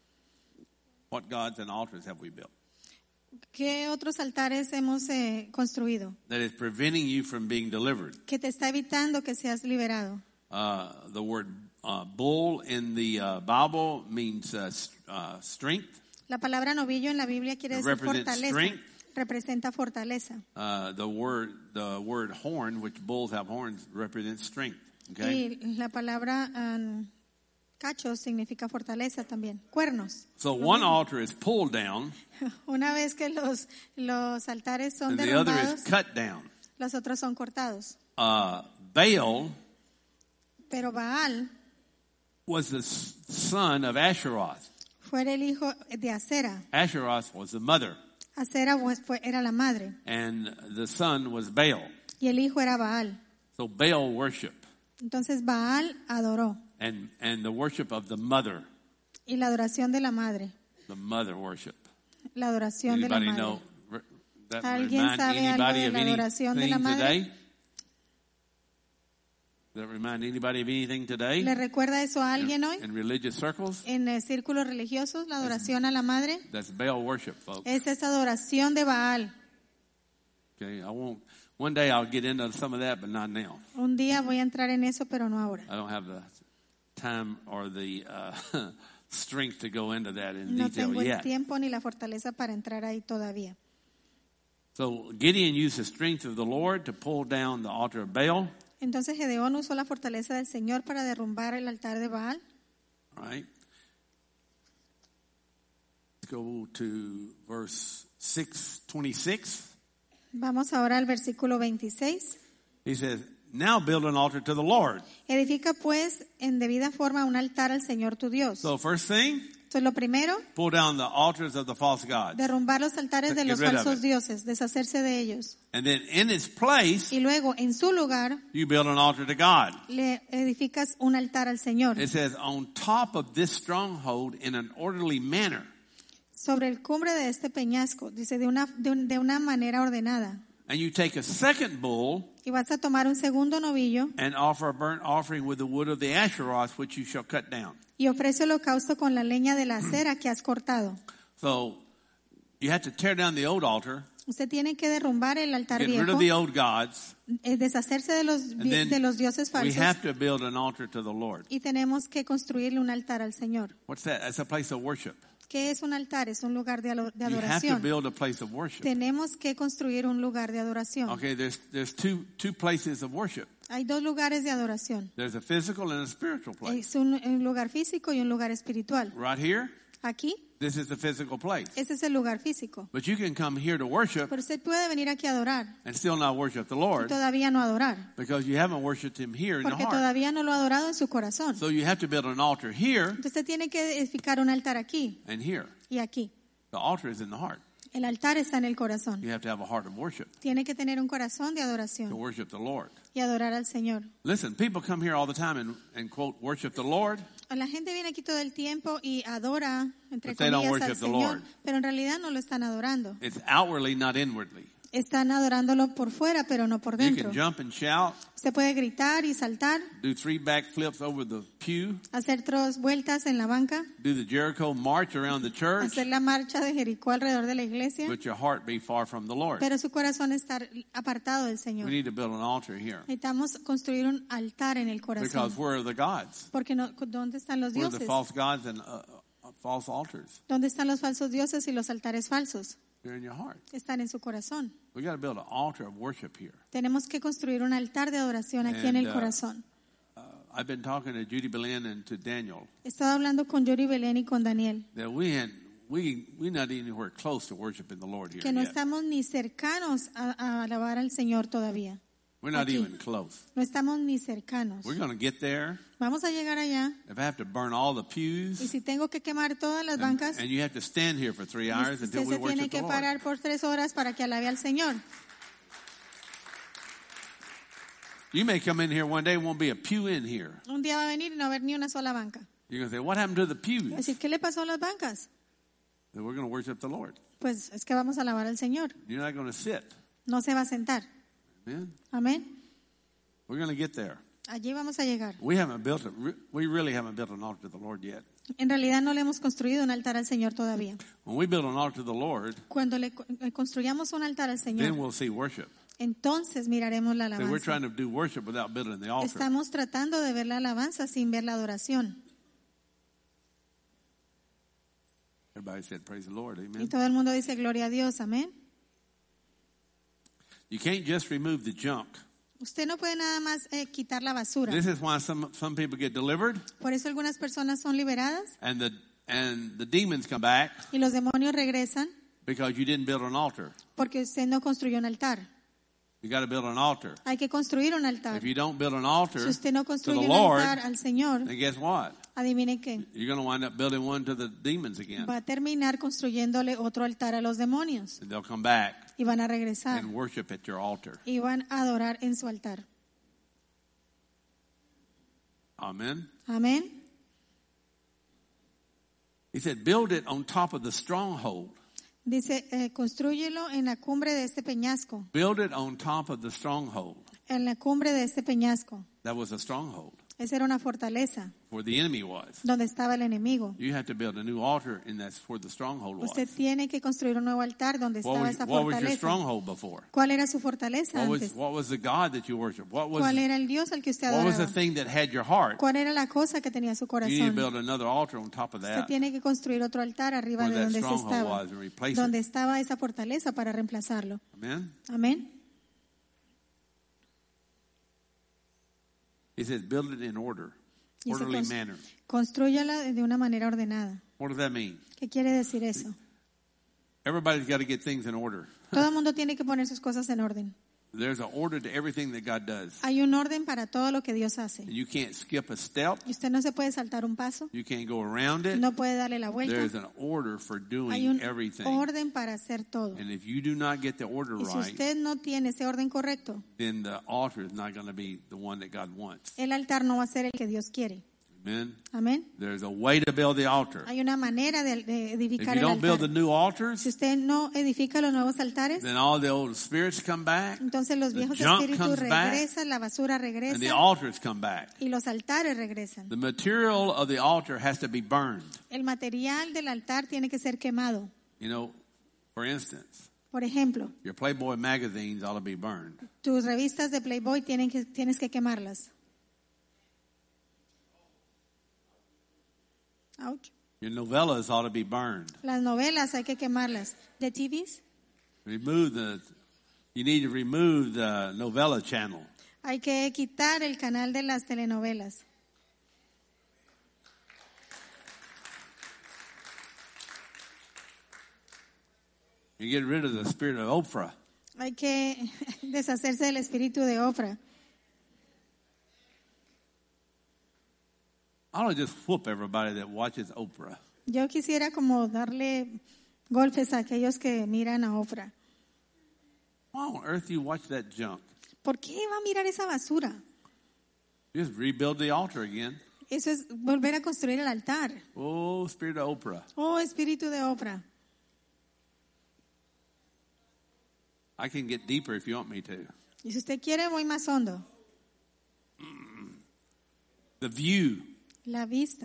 What gods and altars have we built? ¿Qué otros altares hemos eh, construido? That is preventing you from being delivered. Que te está evitando que seas liberado. Uh, the word uh, bull in the uh, Bible means uh, st- uh, strength. La palabra novillo en la Biblia quiere It decir represents fortaleza. strength. Representa fortaleza. Uh, the word the word horn, which bulls have horns, represents strength. Okay. Y la palabra um, cacho significa fortaleza también. Cuernos. So one altar is pulled down, Una vez que los, los altares son and the other derrumbados, is cut down. los otros son cortados. Uh, Baal Pero Baal was the s- son of Asheroth. fue el hijo de Acera. Asheroth was the mother, Acera pues, fue, era la madre. and the son was Baal. Y el hijo era Baal. So Baal worship, Entonces Baal adoró. and and the worship of the mother, Y la adoración de la madre. the mother worship. La adoración de la Anybody madre. know? re- That ¿Alguien remind sabe algo anybody de of la adoración de la anything madre? today? Does that remind anybody of anything today? ¿Le recuerda eso a alguien hoy? In religious circles, En eh, círculos religiosos, la adoración a la madre that's Baal worship, folks. es esa adoración de Baal. Okay, I won't. One day I'll get into some of that, but not now. Un día voy a entrar en eso, pero no ahora. I don't have the time or the uh, strength to go into that in No detail tengo el yet. tiempo ni la fortaleza para entrar ahí todavía. So Gideon used the strength of the Lord to pull down the altar of Baal. Entonces Gedeón usó la fortaleza del Señor para derrumbar el altar de Baal. All right. Let's go to verse six twenty-six. Vamos ahora al versículo veintiséis. He says, "Now build an altar to the Lord." Edifica pues en debida forma un altar al Señor tu Dios. So first thing, Entonces lo primero, pull down the altars of the false gods. derrumbar los altares de Get los rid of falsos it. dioses, deshacerse de ellos. And then in its place, Y luego en su lugar you build an altar to God. le edificas un altar al Señor. It says, on top of this stronghold in an orderly manner. Sobre el cumbre de este peñasco, dice, de una, de, un- de una manera ordenada. And you take a second bull Y vas a tomar un segundo novillo and offer a burnt offering with the wood of the Asheroth, which you shall cut down. y ofrece holocausto con la leña de la acera que has cortado. So you have to tear down the old altar, Usted tiene que derrumbar el altar get rid viejo, of the old gods, eh, deshacerse de los, and vi- then de los dioses we falsos have to build an altar to the Lord. y tenemos que construirle un altar al Señor. What's that? That's a place of worship. ¿Qué es un altar? Es un lugar de, alo- de You have to adoración. build a place of worship. Tenemos que construir un lugar de adoración. Okay, there's there's two two places of worship. Hay dos lugares de adoración. There's a physical and a spiritual place. Es un, un lugar físico y un lugar espiritual. Right here, Aquí, this is the physical place. ese es el lugar físico. But you can come here to worship Pero usted puede venir aquí a adorar and still not worship the y Lord todavía no adorar, because you haven't worshipped Him here in the porque heart. todavía no lo ha adorado en su corazón. So you have to build an altar here Entonces usted tiene que edificar un altar aquí and here. y aquí. The altar is in the heart. El altar está en el corazón. You have to have a heart of worship Tiene que tener un corazón de to adoración worship the Lord. y adorar al Señor. Listen, people come here all the time and, and quote, worship the Lord. La gente viene aquí todo el tiempo y adora, entre But they don't comillas, al worship the Señor, Lord. pero en realidad no lo están adorando. It's outwardly, not inwardly. Están adorándolo por fuera, pero no por You dentro. can jump and shout, Usted puede gritar y saltar, do three backflips over the pew, hacer tres vueltas en la banca, do the Jericho march around the church, hacer la marcha de Jericó alrededor de la iglesia, but your heart be far from the Lord. pero su corazón estar apartado del We Señor. need to build an altar here. Necesitamos construir un altar en el Because corazón. where are the gods? Porque no, ¿dónde están los Where are the dioses? false gods and uh, uh, false altars? ¿Dónde están los falsos dioses y los altares falsos? They're in your heart. Están en su corazón. We got to build an altar of worship here. Tenemos que construir un altar de adoración aquí en And, el uh, corazón. Uh, I've been talking to Judy Belen and to Daniel He estado hablando con Yuri Belén y con Daniel, that we had we we're not anywhere close to worshiping the Lord here que no yet. estamos ni cercanos a, a alabar al Señor todavía. We're not aquí. even close. No estamos ni cercanos. We're going to get there. Vamos a llegar allá. If I have to burn all the Y pews, si tengo que quemar todas las and, bancas, and you have to stand here for three hours usted until we se tiene worship the que Lord. parar por tres horas para que alabe al Señor. You may come in here one day, won't be a pew in here. Un día va a venir y no va a haber ni una sola banca. You're going to say, what happened to the Va a pews? decir, ¿qué le pasó a las bancas? That we're going to worship the Lord. Pues es que vamos a alabar al Señor. You're not going to sit. No se va a sentar. Amen. Amén. We're going to get there. Allí vamos a llegar. We haven't built it. We really haven't built an altar to the Lord yet. En realidad no le hemos construido un altar al Señor todavía. When we build an altar to the Lord, Cuando le co- eh, construyamos un altar al then Señor, we'll see worship. entonces miraremos la So we're alabanza. trying to do worship without building the altar. Estamos tratando de ver la alabanza sin ver la adoración. Everybody said, praise the Lord. Y Amen. todo el mundo dice, gloria a Dios, amén. You can't just remove the junk. Usted no puede nada más eh, quitar la basura. This is why some some people get delivered Por eso algunas personas son liberadas and the and the demons come back y los demonios regresan because you didn't build an altar. porque usted no construyó un altar. You got to build an altar. Hay que construir un altar. If you don't build an altar Si usted no to the construye un Lord, altar al Señor, then guess what? adivine qué, You're going to wind up building one to the demons again. va a terminar construyéndole otro altar a los demonios And they'll come back y van a regresar and worship at your altar. y van a adorar en su altar. Amen. Amén. He said, build it on top of the stronghold. Dice, eh, construyelo en la cumbre de este peñasco, Build it on top of the stronghold. en la cumbre de este peñasco. That was a stronghold Esa era una fortaleza where the enemy was. donde estaba el enemigo. You have to build a new altar, and that's where the stronghold was. Usted tiene que construir un nuevo altar donde What estaba was, esa what was your fortaleza. stronghold before? ¿Cuál era su fortaleza What was, antes? what was the God that you worship? What was, ¿Cuál era el Dios al que usted what was the adoraba? thing that had your heart? ¿Cuál era la cosa que tenía su You need to corazón? build another altar on top of Usted that. tiene que construir otro altar arriba Where de that donde se stronghold estaba, was and replace donde it. estaba esa fortaleza para reemplazarlo. Amen? Amén. He says, build it in order, Y dice, orderly cons- manner. Construyala de una manera ordenada. What does that mean? ¿Qué quiere decir eso? Everybody's got to get things in order. Todo el mundo tiene que poner sus cosas en orden. There's an order to everything that God does. Hay un orden para todo lo que Dios hace. And you can't skip a step. Y usted no se puede saltar un paso, You can't go around it. no puede darle la vuelta. There's an order for Hay doing un everything. orden para hacer todo. And if you do not get the order Y si right, usted no tiene ese orden correcto, then the altar is not going to be the one that God wants. el altar no va a ser el que Dios quiere. Amen. Amén. There's a way to build the altar. Hay una manera de, de If edificar you el don't build the altar. new Si altars, usted no edifica los nuevos altares, then all the old spirits come back, entonces los the viejos junk espíritus comes back, regresan, la basura and the regresa altars come back. y los altares regresan. The material of the altar has to be burned. El material del altar tiene que ser quemado. You know, for instance, Por ejemplo, your Playboy magazines ought to be burned. tus revistas de Playboy tienen que, tienes que quemarlas. Ouch. Your novellas ought to be burned. Las novelas hay que quemarlas. The T Vs Remove the, you need to remove the novella channel. hay que quitar el canal de las telenovelas. You get rid of the spirit of Oprah. Hay que deshacerse del espíritu de Oprah. I don't just whoop everybody that watches Oprah. Yo quisiera como darle golpes a aquellos que miran a Oprah. Why on earth do you watch that junk? ¿Por qué va a mirar esa basura? Just rebuild the altar again. Eso es volver a construir el altar. Oh, spirit of Oprah. Oh, espíritu de Oprah. I can get deeper if you want me to. Y si usted quiere, voy más hondo. The view. La vista.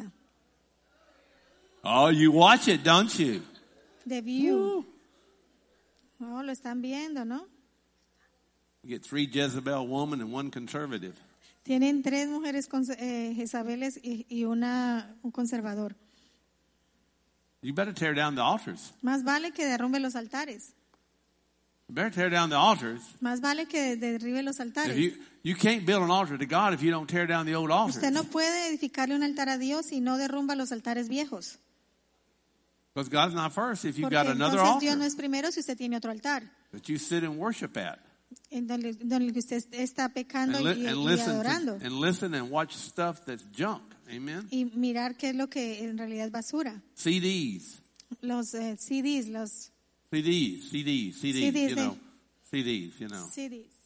Oh, you watch it, don't you? The view. Oh, lo están viendo, ¿no? You get three Jezebel women and one conservative. Tienen tres mujeres eh, Jezabeles y, y una, un conservador. You better tear down the altars. Más vale que derrumbe los altares. You better tear down the altars. Más vale que derribe los altares. If you, you can't build an altar to God if you don't tear down the old altars. Usted no puede edificarle un altar a Dios si no derrumba los altares viejos. Because God's not first if you've Porque got another entonces altar Dios no es primero si usted tiene otro altar. that you sit and worship at. En donde, donde usted está pecando And, li- y, and, y listen adorando. to, and listen and watch stuff that's junk. Amen. Y mirar qué es lo que en realidad es basura. C Ds. Los eh, C Ds, los C Ds, C Ds, C Ds, C Ds, you eh. know. C Ds, you know. C Ds.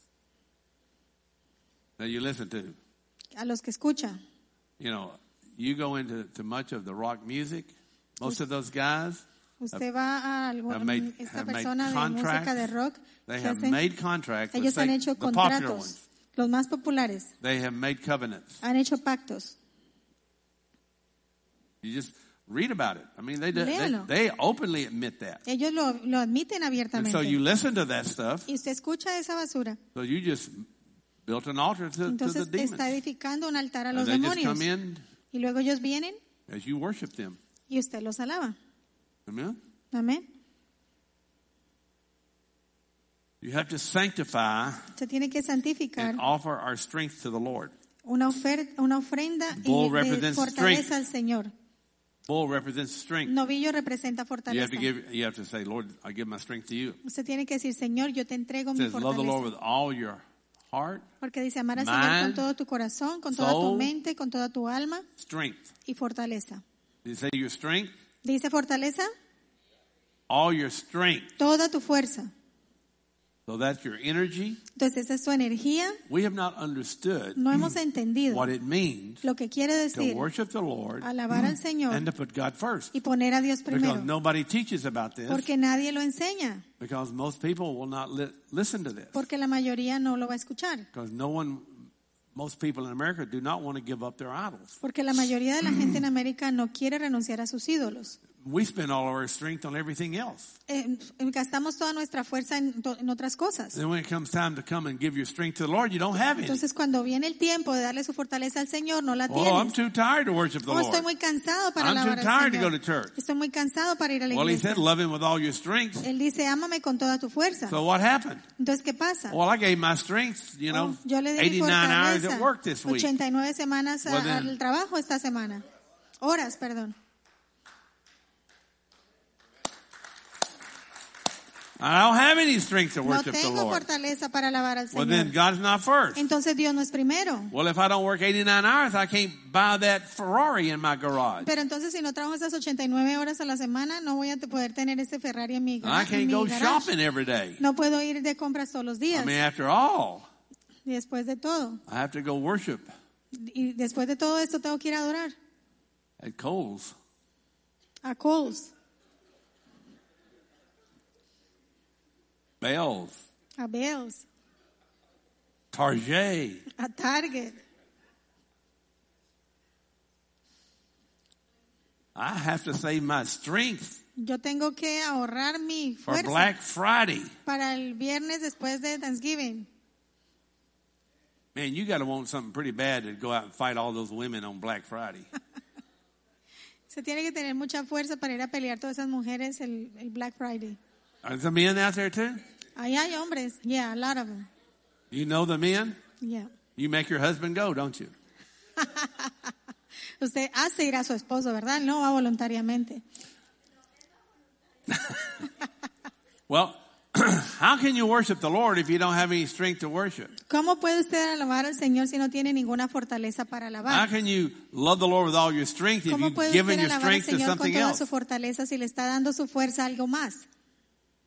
That you listen to. A los que escucha. You know, you go into to much of the rock music. Most of those guys, Usted va a algún, have made- esta have made persona de música de contracts. rock. they que have hacen- made contracts with ellos han say, hecho the popular contratos. ones. Los más populares They have made covenants. han hecho pactos. You just read about it. I mean, they do, they, Léalo. they openly admit that. Ellos lo, lo admiten And abiertamente. so you listen to that stuff. Y usted escucha esa basura. So you just built an altar to, to the Entonces demons. está edificando un altar a And los they just demonios. come in Y luego ellos vienen as you worship them. y usted los alaba. Amen. Amén. You have to sanctify Usted tiene que santificar and offer our strength to the Lord. una, ofer- una ofrenda Bull y de represents fortaleza al Señor. Bull represents strength. Novillo representa You fortaleza. have to give. You have to say, Lord, I give my strength to you. Usted tiene que decir, Señor, yo te entrego It mi says, love the Lord fortaleza. with all your heart, Porque dice, amar al Señor con mind, todo tu corazón, con toda tu soul, mente, con toda tu alma strength. y fortaleza. Did you say your strength? Dice fortaleza, All your strength. toda tu fuerza. So that's your energy. Entonces esa es tu energía. We have not understood No hemos entendido what it means lo que quiere to decir worship the Lord alabar al Señor and to put God first. y poner a Dios Because primero. nobody teaches about this. Porque nadie lo enseña. Because most people will not li- listen to this. Porque la mayoría no lo va a escuchar. Because no one, most people in America do not want to give up their idols. Porque la mayoría de la gente en América no quiere renunciar a sus ídolos. We spend all of our strength on everything else. Eh, gastamos toda nuestra fuerza en, to- en otras cosas. Then when it comes time to come and give your strength to the Lord, you don't have any. Entonces cuando viene el tiempo de darle su fortaleza al Señor, no la Oh, I'm tienes. too tired to worship the Oh, estoy Lord. muy cansado para I'm too alabar al tired to go Señor. to church. Estoy muy cansado para ir a la Well, he iglesia. said, love him with all your strength. Él dice, ámame con toda tu fuerza. So what happened? Entonces, ¿qué pasa? Well, I gave my strength, you know, Oh, yo le di mi eighty-nine hours fortaleza. at work this week. ochenta y nueve semanas a- Well, then- al trabajo esta semana. Horas, perdón. I don't have any strength to No worship the tengo Lord. fortaleza para alabar al Well, then Señor. God's not first. Entonces Dios no es primero. Well, if I don't work eighty-nine hours, I can't buy that Ferrari in my garage. Pero entonces si no trabajo esas ochenta y nueve horas a la semana, no voy a te- poder tener ese Ferrari en mi, I gara- en can't mi go garage. shopping every day. No puedo ir de compras todos los I días. mean, after all, Y después de todo. I have to go worship Y después de todo esto tengo que ir a adorar. at Kohl's. A Kohl's, Bells, a Bells, Target. a Target. I have to save my strength Yo tengo que ahorrar mi for fuerza Black Friday. para el viernes después de Thanksgiving. Man, you got to want something pretty bad to go out and fight all those women on Black Friday. Se tiene que tener mucha fuerza para ir a pelear todas esas mujeres el, el Black Friday. Are there men out there too? Ahí hay hombres. Yeah, a lot of them. You know the men? Yeah. You make your husband go, don't you? Usted hace ir a su esposo, ¿verdad? No va voluntariamente. Well, how can you worship the Lord if you don't have any strength to worship? ¿Cómo puede usted alabar al Señor si no tiene ninguna fortaleza para How alabar? can you love the Lord with all your strength if ¿Cómo you've puede given usted your alabar al strength to Señor con something toda else? su fortaleza si le está dando su fuerza a algo más?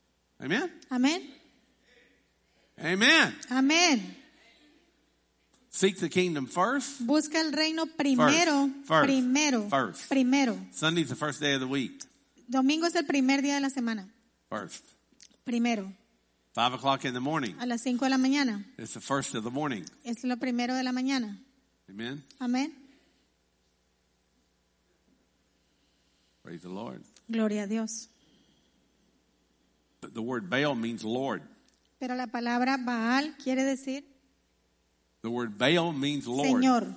Amen? Amén. Amen. Amén. Seek the kingdom first. Busca el reino primero, First. First. primero, First. primero. Sunday's the first day of the week. Domingo es el primer día de la semana, First. primero. Five o'clock in the morning. A las cinco de la mañana, It's the first of the morning. es lo primero de la mañana. Amen. Amén. Praise the Lord. Gloria a Dios. But the word Baal means Lord. Pero la palabra Baal quiere decir The word Baal means Lord. Señor.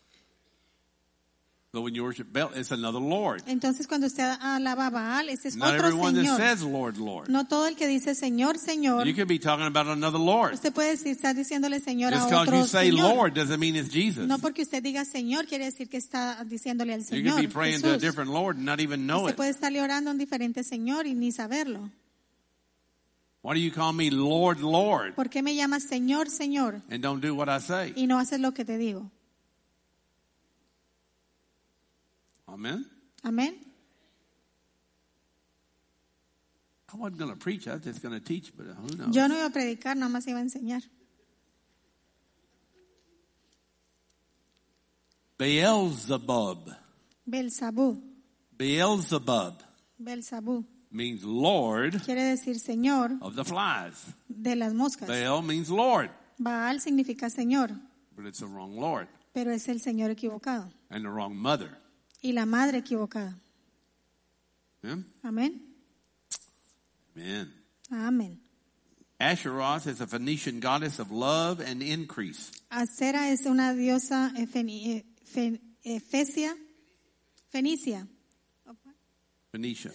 So when you worship Baal, it's another Lord. Entonces cuando usted alaba a Baal, ese es Not otro everyone that Señor. says Lord, Lord. No todo el que dice Señor, Señor. You could be talking about another Lord. Usted puede decir, está diciéndole Señor Just a because otro you say Señor. Lord doesn't mean it's Jesus. No porque usted diga Señor quiere decir que está diciéndole al You Señor. could be praying to a Jesús. different Lord and not even know Usted it. puede estarle orando a un diferente Señor y ni saberlo. Why do you call me Lord, Lord, ¿Por qué me llamas Señor, Señor and don't do what I say? y no haces lo que te digo? Amen. Amén. I wasn't going to preach. I was just going to teach, but who knows? Yo no iba a predicar, nada más iba a enseñar. Beelzebub. Belzabú. Beelzebub Belzabú means Lord quiere decir Señor of the flies. de las moscas. Baal means Lord, Baal significa Señor, but it's the wrong Lord pero es el Señor equivocado and the wrong mother. y la madre equivocada. Amen. Amén. Amen. Amén. Asheroth is a Phoenician goddess of love and increase. Acera es una diosa efeni- efe- efesia, fenicia. Phoenicia.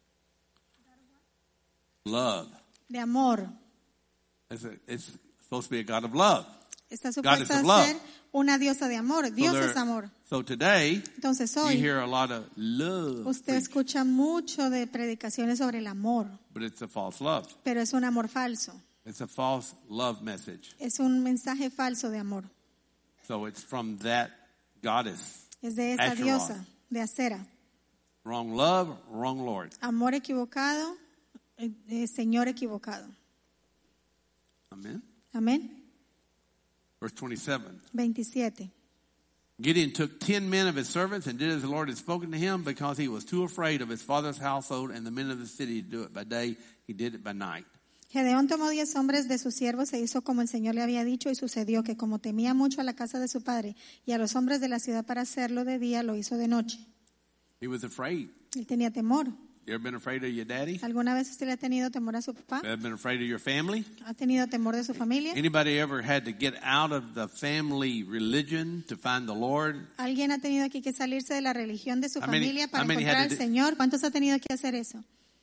Love. De amor. It's, a, it's supposed to be a god of love. Está Goddess supuesta of a love. ser una diosa de amor. Dios so, there- es amor. so today, Entonces you hoy hear a lot of love, usted preached, escucha mucho de predicaciones sobre el amor, but it's a false love. pero es un amor falso. It's a false love message. Es un mensaje falso de amor. So it's from that goddess. Es de esa Asheroth. diosa, de Acera. Wrong love, wrong Lord. Amor equivocado, eh, eh, Señor equivocado. Amen. Amén. Verse twenty-seven. veintisiete. Gideon took ten men of his servants and did as the Lord had spoken to him because he was too afraid of his father's household and the men of the city to do it by day. He did it by night. Gedeón tomó diez hombres de sus siervos e hizo como el Señor le había dicho, y sucedió que como temía mucho a la casa de su padre y a los hombres de la ciudad para hacerlo de día, lo hizo de noche. He was afraid. Él tenía temor. You ever been afraid of your daddy? ¿Alguna vez usted le ha tenido temor a su papá? Ever been afraid of your family? ¿Ha tenido temor de su familia? Anybody ever had to get out of the family religion to find the Lord? ¿Alguien ha tenido aquí que salirse de la religión de su How many- familia para how many encontrar had to al do- Señor? ¿Cuántos ha tenido que hacer eso?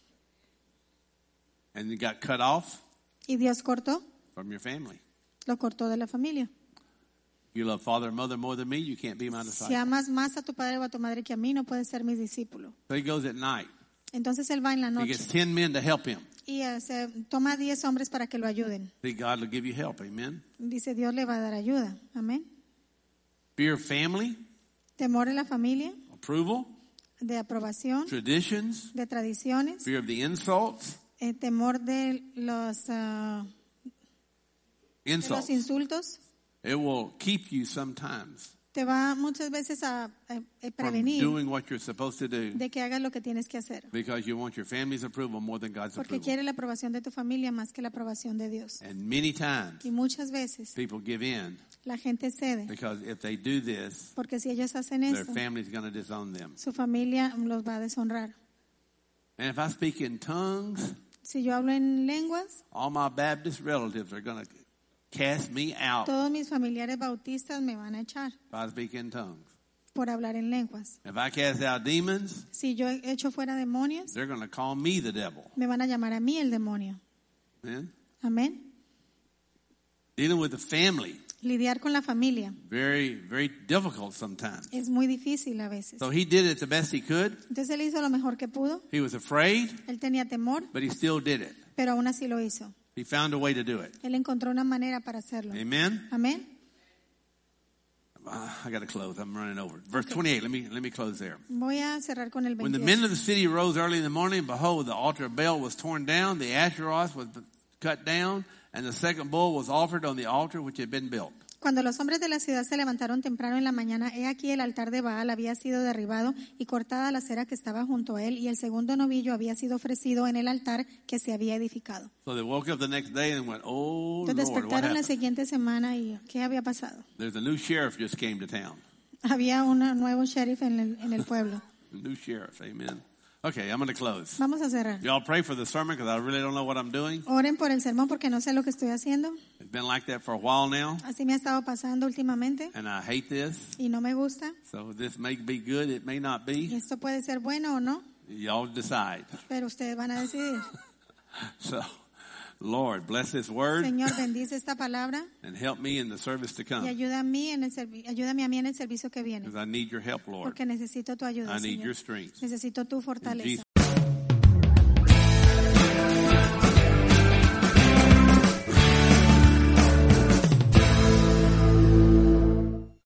And you got cut off Y Dios cortó, from your family. lo cortó de la familia. You love father and mother more than me, you can't be my Si disciple. amas más a tu padre o a tu madre que a mí, no puedes ser mi discípulo. So he goes at night. Entonces él va en la He noche gets ten men to help him. y eh, se toma diez hombres para que lo ayuden. See, God will give you help. Amen. Dice, Dios le va a dar ayuda. Amén. Fear of family, Temor de la familia, approval, de aprobación, traditions, de tradiciones, fear of the insults, eh, temor de los, ah, de los insults. insultos. It will keep you sometimes Te va muchas veces a, a- a from prevenir doing what you're supposed to do de que hagas lo que tienes que hacer. because you want your family's approval more than God's Porque approval. quiere la aprobación de tu familia más que la aprobación de Dios. And many times Y muchas veces people give in la gente cede. because if they do this, Porque si ellos hacen their esto, family's going to disown them. su familia los va a deshonrar. And if I speak in tongues, Si yo hablo en lenguas, all my Baptist relatives are going to cast me out todos mis familiares bautistas me van a echar if I speak in tongues. por hablar en lenguas. If I cast out demons, Si yo echo fuera demonios, they're going to call me the devil. me van a llamar a mí el demonio. Amen? Amén. Dealing with the family, Lidiar con la familia very, very difficult sometimes. es muy difícil a veces. So he did it the best he could. Entonces él hizo lo mejor que pudo. He was afraid, Él tenía temor, but he still did it. pero aún así lo hizo. He found a way to do it. Él encontró una manera para hacerlo. Amen? Amén. Uh, I got to close. I'm running over. Verse twenty-eight. Let me let me close there. Voy a cerrar con el When the men veintiocho. of the city rose early in the morning, behold, the altar of Baal was torn down, the Asheroth was cut down, and the second bull was offered on the altar which had been built. Cuando los hombres de la ciudad se levantaron temprano en la mañana, he aquí el altar de Baal había sido derribado y cortada la cera que estaba junto a él, y el segundo novillo había sido ofrecido en el altar que se había edificado. So they woke up the next day and went, oh, Entonces Lord, what despertaron la happened? siguiente semana y ¿qué había pasado? There's a new sheriff just came to town. Había un nuevo sheriff en el, en el pueblo. A new sheriff, amen. Okay, I'm going to close. Vamos a cerrar. Y'all pray for the sermon because I really don't know what I'm doing. Oren por el sermón porque no sé lo que estoy haciendo. It's been like that for a while now, Así me ha estado pasando últimamente and I hate this. y no me gusta. So this may be good, it may not Y be. esto puede ser bueno o no, Y'all decide. pero ustedes van a decidir. So, Lord, bless this word Señor, bendice esta palabra and help me in the service to y come ayuda a mí en el servi- ayúdame a mí en el servicio que viene, because I need your help, Lord. porque necesito tu ayuda, I need Señor. your strength. Necesito tu In fortaleza. Jesus'